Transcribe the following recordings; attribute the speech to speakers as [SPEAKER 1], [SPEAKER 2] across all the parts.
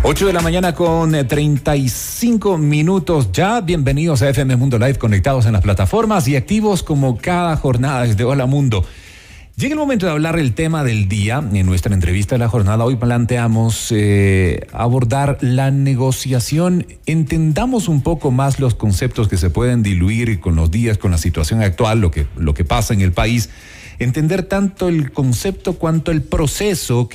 [SPEAKER 1] 8 de la mañana con 35 minutos ya. Bienvenidos a FM Mundo Live, conectados en las plataformas y activos como cada jornada desde Hola Mundo. Llega el momento de hablar el tema del día. En nuestra entrevista de la jornada hoy planteamos abordar la negociación. Entendamos un poco más los conceptos que se pueden diluir con los días, con la situación actual, lo que pasa en el país. Entender tanto el concepto cuanto el proceso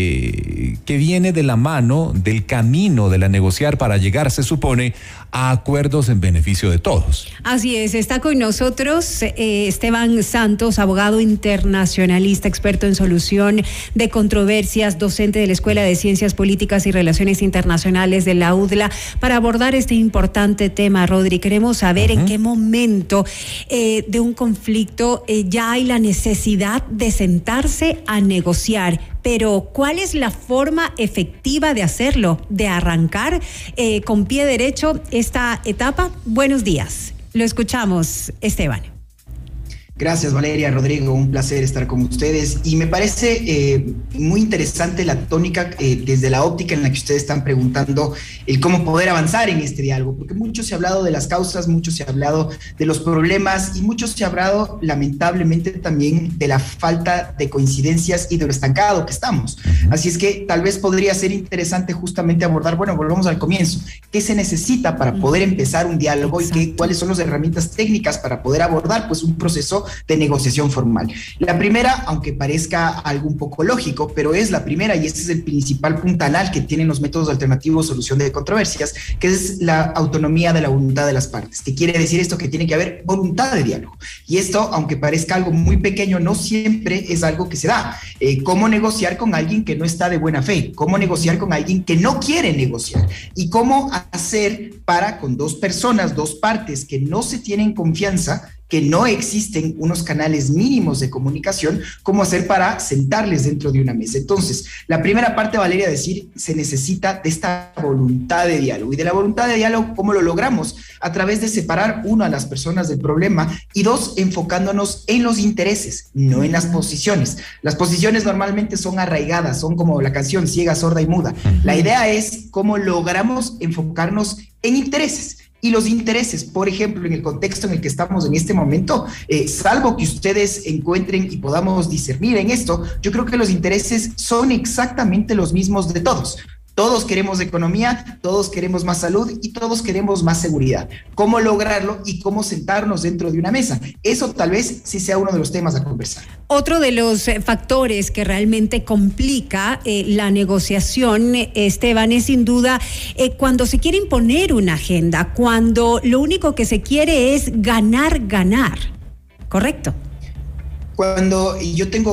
[SPEAKER 1] que viene de la mano del camino de la negociar para llegar, se supone, a acuerdos en beneficio de todos.
[SPEAKER 2] Así es, está con nosotros Esteban Santos, abogado internacionalista, experto en solución de controversias, docente de la Escuela de Ciencias Políticas y Relaciones Internacionales de la UDLA, para abordar este importante tema. Rodri, queremos saber en qué momento de un conflicto ya hay la necesidad de sentarse a negociar, pero ¿cuál es la forma efectiva de hacerlo, de arrancar con pie derecho esta etapa? Buenos días, lo escuchamos, Esteban.
[SPEAKER 3] Gracias, Valeria, Rodrigo, un placer estar con ustedes y me parece muy interesante la tónica desde la óptica en la que ustedes están preguntando el cómo poder avanzar en este diálogo, porque mucho se ha hablado de las causas, mucho se ha hablado de los problemas y mucho se ha hablado lamentablemente también de la falta de coincidencias y de lo estancado que estamos. Así es que tal vez podría ser interesante justamente abordar, bueno, volvamos al comienzo, ¿qué se necesita para poder empezar un diálogo y cuáles son las herramientas técnicas para poder abordar pues un proceso de negociación formal? La primera, aunque parezca algo un poco lógico, pero es la primera y este es el principal puntalar que tienen los métodos alternativos de solución de controversias, que es la autonomía de la voluntad de las partes. ¿Qué quiere decir esto? Que tiene que haber voluntad de diálogo. Y esto, aunque parezca algo muy pequeño, no siempre es algo que se da. ¿Cómo negociar con alguien que no está de buena fe? ¿Cómo negociar con alguien que no quiere negociar? ¿Y cómo hacer para, con dos personas, dos partes que no se tienen confianza, que no existen unos canales mínimos de comunicación, cómo hacer para sentarles dentro de una mesa? Entonces, la primera parte, Valeria, decir, se necesita de esta voluntad de diálogo. Y de la voluntad de diálogo, ¿cómo lo logramos? A través de separar, uno, a las personas del problema y dos, enfocándonos en los intereses, no en las posiciones. Las posiciones normalmente son arraigadas, son como la canción Ciega, Sorda y Muda. La idea es cómo logramos enfocarnos en intereses. Y los intereses, por ejemplo, en el contexto en el que estamos en este momento, salvo que ustedes encuentren y podamos discernir en esto, yo creo que los intereses son exactamente los mismos de todos. Todos queremos economía, todos queremos más salud y todos queremos más seguridad. ¿Cómo lograrlo y cómo sentarnos dentro de una mesa? Eso tal vez sí sea uno de los temas a conversar.
[SPEAKER 2] Otro de los factores que realmente complica la negociación, Esteban, es sin duda cuando se quiere imponer una agenda, cuando lo único que se quiere es ganar, ¿correcto?
[SPEAKER 3] Cuando yo tengo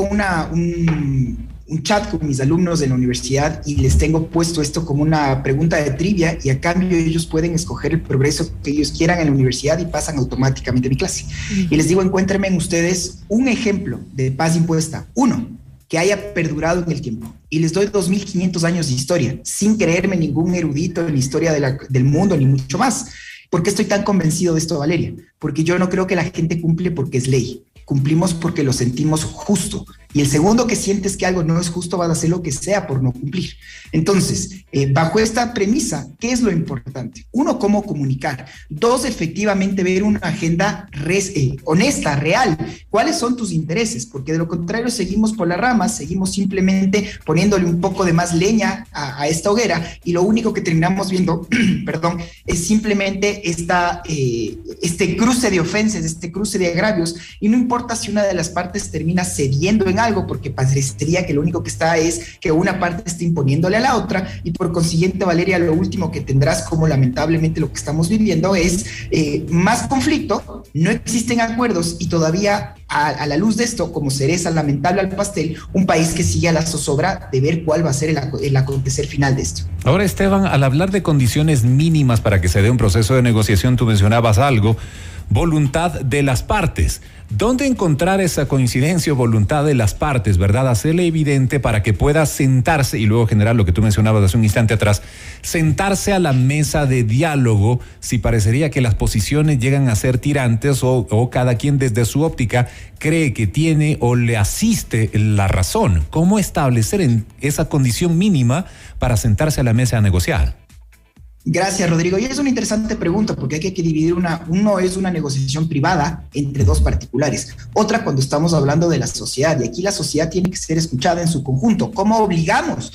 [SPEAKER 3] un chat con mis alumnos de la universidad y les tengo puesto esto como una pregunta de trivia y a cambio ellos pueden escoger el progreso que ellos quieran en la universidad y pasan automáticamente mi clase. Y les digo, encuéntrenme en ustedes un ejemplo de paz impuesta, uno, que haya perdurado en el tiempo. Y les doy 2.500 años de historia, sin creerme ningún erudito en la historia del mundo, ni mucho más. ¿Por qué estoy tan convencido de esto, Valeria? Porque yo no creo que la gente cumple porque es ley. Cumplimos porque lo sentimos justo. Y el segundo que sientes que algo no es justo, vas a hacer lo que sea por no cumplir. Entonces, bajo esta premisa, ¿qué es lo importante? Uno, cómo comunicar. Dos, efectivamente ver una agenda honesta, real. ¿Cuáles son tus intereses? Porque de lo contrario seguimos por las ramas, seguimos simplemente poniéndole un poco de más leña a esta hoguera y lo único que terminamos viendo, perdón, es simplemente este cruce de ofensas, este cruce de agravios, y no importa si una de las partes termina cediendo en algo, porque parecería que lo único que está es que una parte esté imponiéndole a la otra, y por consiguiente, Valeria, lo último que tendrás, como lamentablemente lo que estamos viviendo, es más conflicto, no existen acuerdos y todavía a la luz de esto, como cereza lamentable al pastel, un país que sigue a la zozobra de ver cuál va a ser el acontecer final de esto.
[SPEAKER 1] Ahora, Esteban, al hablar de condiciones mínimas para que se dé un proceso de negociación, tú mencionabas algo voluntad de las partes. ¿Dónde encontrar esa coincidencia o voluntad de las partes, verdad? Hacerle evidente para que pueda sentarse y luego generar lo que tú mencionabas hace un instante atrás, sentarse a la mesa de diálogo si parecería que las posiciones llegan a ser tirantes o cada quien desde su óptica cree que tiene o le asiste la razón. ¿Cómo establecer esa condición mínima para sentarse a la mesa a negociar?
[SPEAKER 3] Gracias, Rodrigo. Y es una interesante pregunta porque hay que dividir uno es una negociación privada entre dos particulares, otra cuando estamos hablando de la sociedad, y aquí la sociedad tiene que ser escuchada en su conjunto. ¿Cómo obligamos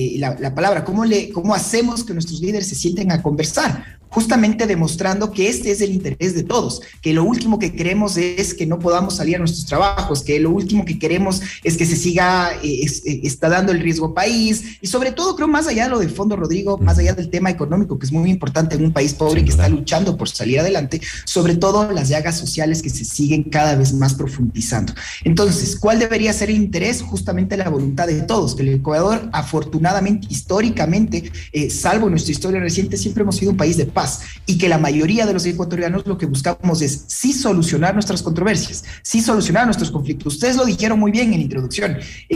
[SPEAKER 3] la palabra? ¿Cómo hacemos que nuestros líderes se sienten a conversar? Justamente demostrando que este es el interés de todos, que lo último que queremos es que no podamos salir a nuestros trabajos, que lo último que queremos es que se siga, está dando el riesgo país, y sobre todo creo más allá de lo de fondo, Rodrigo, más allá del tema económico, que es muy importante en un país pobre que está luchando por salir adelante, sobre todo las llagas sociales que se siguen cada vez más profundizando. Entonces, ¿cuál debería ser el interés? Justamente la voluntad de todos, que el Ecuador, afortunadamente, históricamente, salvo nuestra historia reciente, siempre hemos sido un país de paz, y que la mayoría de los ecuatorianos lo que buscamos es sí solucionar nuestras controversias, sí solucionar nuestros conflictos. Ustedes lo dijeron muy bien en la introducción.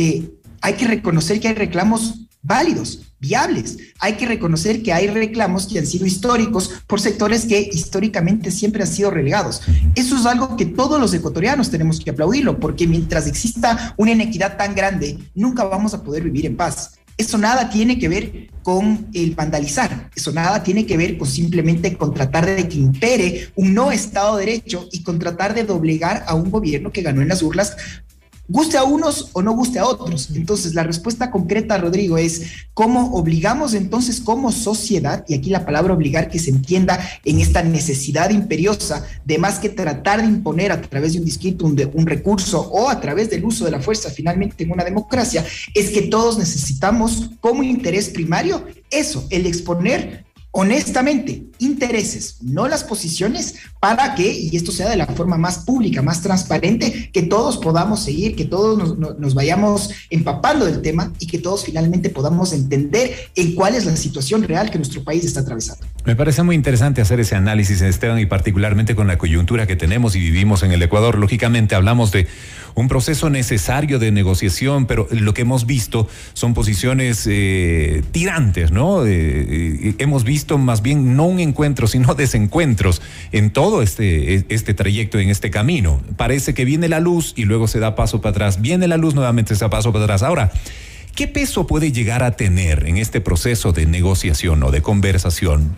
[SPEAKER 3] Hay que reconocer que hay reclamos válidos, viables. Hay que reconocer que hay reclamos que han sido históricos por sectores que históricamente siempre han sido relegados. Eso es algo que todos los ecuatorianos tenemos que aplaudirlo, porque mientras exista una inequidad tan grande, nunca vamos a poder vivir en paz. Eso nada tiene que ver con el vandalizar, eso nada tiene que ver con simplemente con tratar de que impere un no Estado de Derecho y con tratar de doblegar a un gobierno que ganó en las urnas, guste a unos o no guste a otros. Entonces, la respuesta concreta, Rodrigo, es cómo obligamos entonces como sociedad, y aquí la palabra obligar que se entienda en esta necesidad imperiosa de más que tratar de imponer a través de un disquito, un recurso o a través del uso de la fuerza finalmente en una democracia, es que todos necesitamos como interés primario eso, el exponer honestamente intereses, no las posiciones, para que, y esto sea de la forma más pública, más transparente, que todos podamos seguir, que todos nos vayamos empapando del tema y que todos finalmente podamos entender en cuál es la situación real que nuestro país está atravesando.
[SPEAKER 1] Me parece muy interesante hacer ese análisis, Esteban, y particularmente con la coyuntura que tenemos y vivimos en el Ecuador. Lógicamente hablamos de un proceso necesario de negociación, pero lo que hemos visto son posiciones tirantes, ¿no? Hemos visto más bien no un encuentro, sino desencuentros en todo este trayecto, en este camino. Parece que viene la luz y luego se da paso para atrás, viene la luz, nuevamente se da paso para atrás. Ahora, ¿qué peso puede llegar a tener en este proceso de negociación o de conversación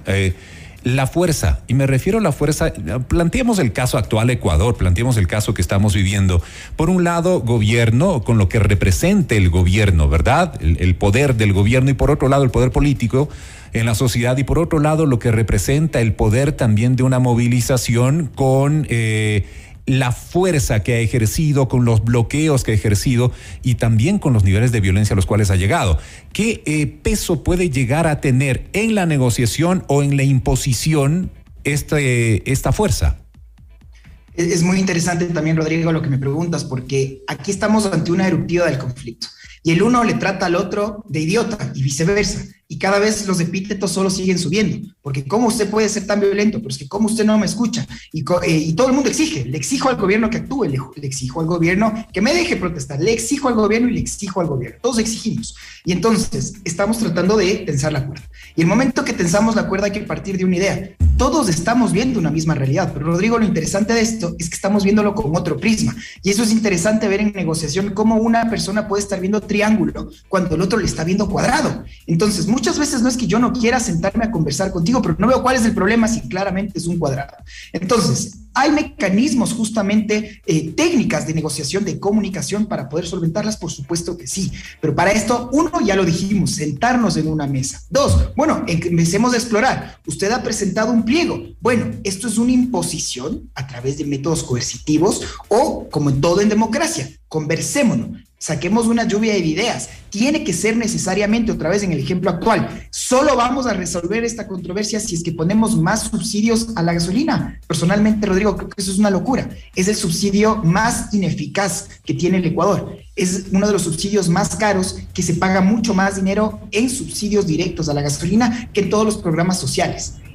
[SPEAKER 1] la fuerza? Y me refiero a la fuerza, planteemos el caso actual Ecuador, planteemos el caso que estamos viviendo. Por un lado, gobierno, con lo que represente el gobierno, ¿verdad? El poder del gobierno, y por otro lado, el poder político en la sociedad, y por otro lado, lo que representa el poder también de una movilización con la fuerza que ha ejercido, con los bloqueos que ha ejercido y también con los niveles de violencia a los cuales ha llegado. ¿Qué peso puede llegar a tener en la negociación o en la imposición esta fuerza?
[SPEAKER 3] Es muy interesante también, Rodrigo, lo que me preguntas, porque aquí estamos ante una eruptiva del conflicto y el uno le trata al otro de idiota y viceversa. Y cada vez los epítetos solo siguen subiendo, porque ¿cómo usted puede ser tan violento? Pero es que ¿cómo usted no me escucha? Y todo el mundo exige, le exijo al gobierno que actúe, le exijo al gobierno que me deje protestar, le exijo al gobierno y le exijo al gobierno, todos exigimos. Y entonces estamos tratando de tensar la cuerda. Y el momento que tensamos la cuerda hay que partir de una idea. Todos estamos viendo una misma realidad, pero Rodrigo, lo interesante de esto es que estamos viéndolo con otro prisma. Y eso es interesante ver en negociación cómo una persona puede estar viendo triángulo cuando el otro le está viendo cuadrado. Entonces, muchas veces no es que yo no quiera sentarme a conversar contigo, pero no veo cuál es el problema si claramente es un cuadrado. Entonces, hay mecanismos justamente técnicas de negociación, de comunicación para poder solventarlas, por supuesto que sí. Pero para esto, uno, ya lo dijimos, sentarnos en una mesa. Dos, bueno, empecemos a explorar. Usted ha presentado un pliego. Bueno, esto es una imposición a través de métodos coercitivos o, como en todo en democracia, conversémonos. Saquemos una lluvia de ideas. Tiene que ser necesariamente, otra vez en el ejemplo actual, solo vamos a resolver esta controversia si es que ponemos más subsidios a la gasolina. Personalmente, Rodrigo, creo que eso es una locura. Es el subsidio más ineficaz que tiene el Ecuador. Es uno de los subsidios más caros, que se paga mucho más dinero en subsidios directos a la gasolina que en todos los programas sociales.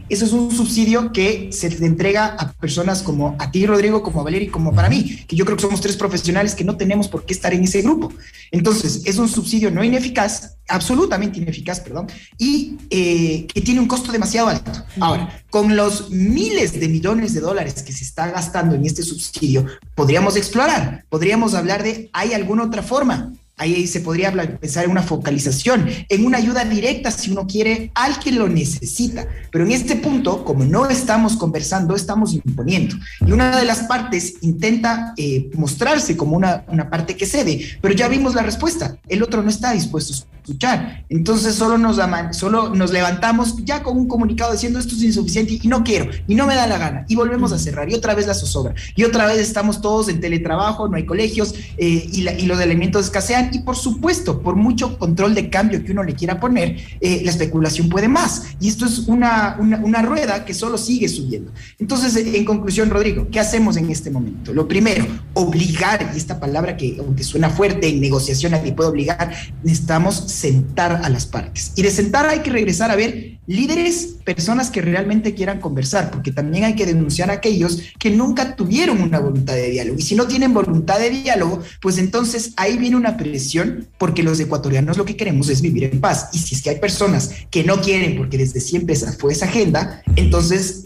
[SPEAKER 3] Eso es un subsidio que se le entrega a personas como a ti, Rodrigo, como a Valeria y como para mí, que yo creo que somos 3 profesionales que no tenemos por qué estar en ese grupo. Entonces, es un subsidio no ineficaz, absolutamente ineficaz, perdón, y que tiene un costo demasiado alto. Ahora, con los miles de millones de dólares que se está gastando en este subsidio, podríamos explorar, podríamos hablar de, ¿hay alguna otra forma? Ahí se podría pensar en una focalización, en una ayuda directa si uno quiere al que lo necesita. Pero en este punto, como no estamos conversando, estamos imponiendo. Y una de las partes intenta mostrarse como una parte que cede, pero ya vimos la respuesta. El otro no está dispuesto a escuchar. Entonces solo nos levantamos ya con un comunicado diciendo esto es insuficiente y no quiero, y no me da la gana. Y volvemos a cerrar, y otra vez la zozobra. Y otra vez estamos todos en teletrabajo, no hay colegios, y los elementos escasean. Y por supuesto, por mucho control de cambio que uno le quiera poner, la especulación puede más. Y esto es una rueda que solo sigue subiendo. Entonces, en conclusión, Rodrigo, ¿qué hacemos en este momento? Lo primero, obligar, y esta palabra que aunque suena fuerte, en negociación nadie puede obligar, necesitamos sentar a las partes. Y de sentar hay que regresar a ver líderes, personas que realmente quieran conversar, porque también hay que denunciar a aquellos que nunca tuvieron una voluntad de diálogo. Y si no tienen voluntad de diálogo, pues entonces ahí viene una presión, porque los ecuatorianos lo que queremos es vivir en paz. Y si es que hay personas que no quieren, porque desde siempre esa fue esa agenda, entonces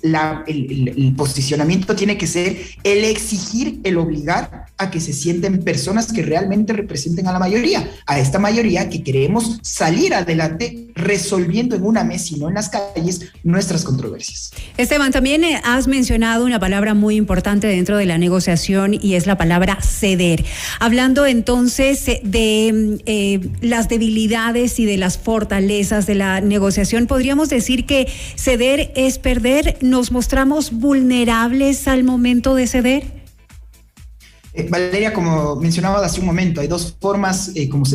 [SPEAKER 3] el posicionamiento tiene que ser el exigir, el obligar a que se sienten personas que realmente representen a la mayoría, a esta mayoría que queremos salir adelante resolviendo en una mesa y no en las calles nuestras controversias.
[SPEAKER 2] Esteban, también has mencionado una palabra muy importante dentro de la negociación y es la palabra ceder. Hablando entonces de las debilidades y de las fortalezas de la negociación, ¿podríamos decir que ceder es perder? ¿Nos mostramos vulnerables al momento de ceder?
[SPEAKER 3] Valeria, como mencionabas hace un momento, hay 2 formas como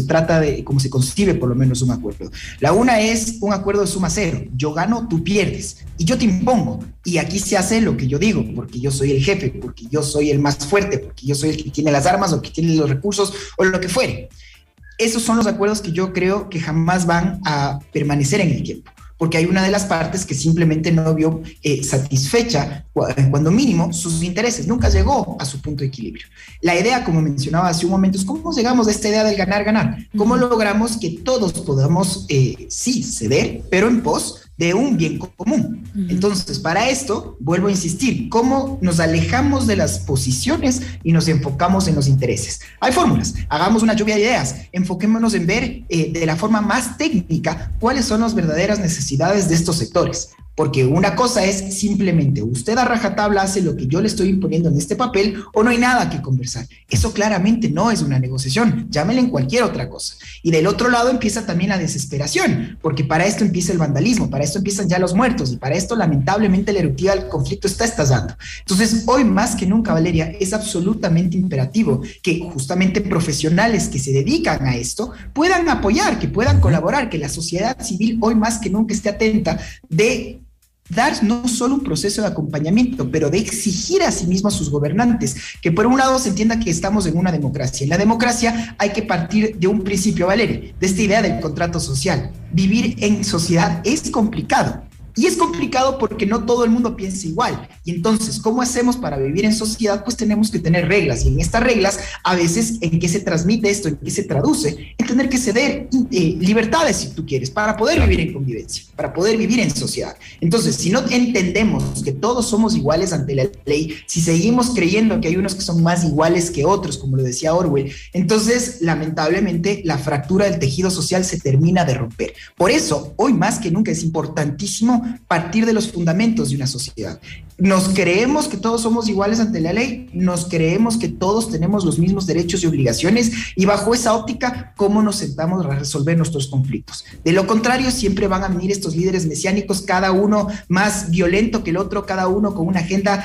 [SPEAKER 3] se concibe por lo menos un acuerdo. La una es un acuerdo de suma cero. Yo gano, tú pierdes. Y yo te impongo. Y aquí se hace lo que yo digo, porque yo soy el jefe, porque yo soy el más fuerte, porque yo soy el que tiene las armas o que tiene los recursos o lo que fuere. Esos son los acuerdos que yo creo que jamás van a permanecer en el tiempo, porque hay una de las partes que simplemente no vio satisfecha, cuando mínimo, sus intereses. Nunca llegó a su punto de equilibrio. La idea, como mencionaba hace un momento, es cómo llegamos a esta idea del ganar-ganar. ¿Cómo logramos que todos podamos, sí, ceder, pero en pos de un bien común? Entonces, para esto, vuelvo a insistir, ¿cómo nos alejamos de las posiciones y nos enfocamos en los intereses? Hay fórmulas, hagamos una lluvia de ideas, enfoquémonos en ver de la forma más técnica cuáles son las verdaderas necesidades de estos sectores. Porque una cosa es simplemente usted a rajatabla hace lo que yo le estoy imponiendo en este papel o no hay nada que conversar. Eso claramente no es una negociación, llámele en cualquier otra cosa. Y del otro lado empieza también la desesperación, porque para esto empieza el vandalismo, para esto empiezan ya los muertos y para esto lamentablemente la eruptiva del conflicto está estallando. Entonces hoy más que nunca, Valeria, es absolutamente imperativo que justamente profesionales que se dedican a esto puedan apoyar, que puedan colaborar, que la sociedad civil hoy más que nunca esté atenta de dar no solo un proceso de acompañamiento, pero de exigir a sí mismo a sus gobernantes, que por un lado se entienda que estamos en una democracia. En la democracia hay que partir de un principio, Valeria, de esta idea del contrato social. Vivir en sociedad es complicado. Y es complicado porque no todo el mundo piensa igual. Y entonces, ¿cómo hacemos para vivir en sociedad? Pues tenemos que tener reglas. Y en estas reglas, a veces, ¿en qué se transmite esto? ¿En qué se traduce? En tener que ceder libertades, si tú quieres, para poder vivir en convivencia, para poder vivir en sociedad. Entonces, si no entendemos que todos somos iguales ante la ley, si seguimos creyendo que hay unos que son más iguales que otros, como lo decía Orwell, entonces, lamentablemente, la fractura del tejido social se termina de romper. Por eso, hoy más que nunca es importantísimo partir de los fundamentos de una sociedad. Nos creemos que todos somos iguales ante la ley, nos creemos que todos tenemos los mismos derechos y obligaciones, y bajo esa óptica, ¿cómo nos sentamos a resolver nuestros conflictos? De lo contrario, siempre van a venir estos líderes mesiánicos, cada uno más violento que el otro, cada uno con una agenda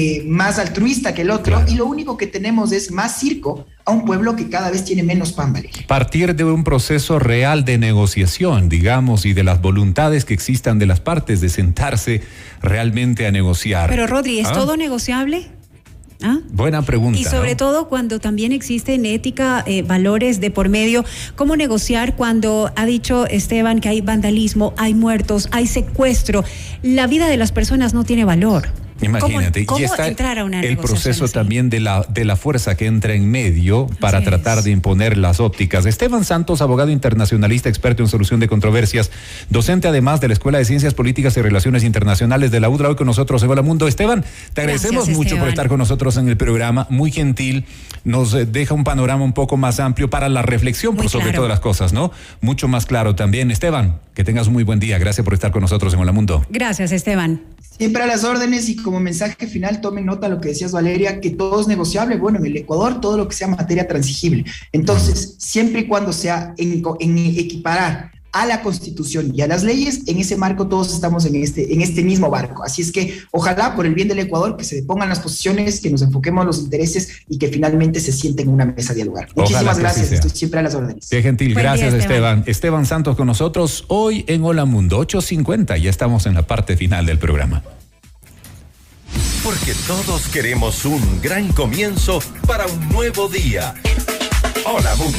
[SPEAKER 3] más altruista que el otro, y lo único que tenemos es más circo a un pueblo que cada vez tiene menos pan, Valeria.
[SPEAKER 1] Partir de un proceso real de negociación, digamos, y de las voluntades que existan de las partes de sentarse realmente a negociar.
[SPEAKER 2] Pero Rodri, ¿es todo negociable? ¿Ah?
[SPEAKER 1] Buena pregunta.
[SPEAKER 2] Y sobre todo cuando también existen ética, valores de por medio, ¿cómo negociar cuando ha dicho Esteban que hay vandalismo, hay muertos, hay secuestro? La vida de las personas no tiene valor.
[SPEAKER 1] Imagínate,
[SPEAKER 2] ¿Cómo
[SPEAKER 1] y está
[SPEAKER 2] entrar a una
[SPEAKER 1] el
[SPEAKER 2] negociación
[SPEAKER 1] proceso
[SPEAKER 2] así?
[SPEAKER 1] también de la fuerza que entra en medio para tratar de imponer las ópticas. Esteban Santos, abogado internacionalista, experto en solución de controversias, docente además de la Escuela de Ciencias Políticas y Relaciones Internacionales de la UDLA, hoy con nosotros en Hola Mundo. Esteban, te agradecemos mucho por estar con nosotros en el programa, muy gentil, nos deja un panorama un poco más amplio para la reflexión por sobre todas las cosas, ¿no? Mucho más claro también. Esteban, que tengas un muy buen día, gracias por estar con nosotros en Hola Mundo.
[SPEAKER 2] Gracias, Esteban.
[SPEAKER 3] Siempre a las órdenes, y como mensaje final tomen nota de lo que decías, Valeria, que todo es negociable. Bueno, en el Ecuador todo lo que sea materia transigible. Entonces, siempre y cuando sea en equiparar a la Constitución y a las leyes, en ese marco todos estamos en este mismo barco. Así es que ojalá por el bien del Ecuador que se pongan las posiciones, que nos enfoquemos en los intereses y que finalmente se sienten en una mesa a dialogar. Muchísimas gracias, estoy siempre a las órdenes.
[SPEAKER 1] Qué gentil,
[SPEAKER 2] Buen
[SPEAKER 1] gracias
[SPEAKER 2] día,
[SPEAKER 1] Esteban. Esteban Santos con nosotros hoy en Hola Mundo, 8:50, ya estamos en la parte final del programa.
[SPEAKER 4] Porque todos queremos un gran comienzo para un nuevo día. Hola Mundo.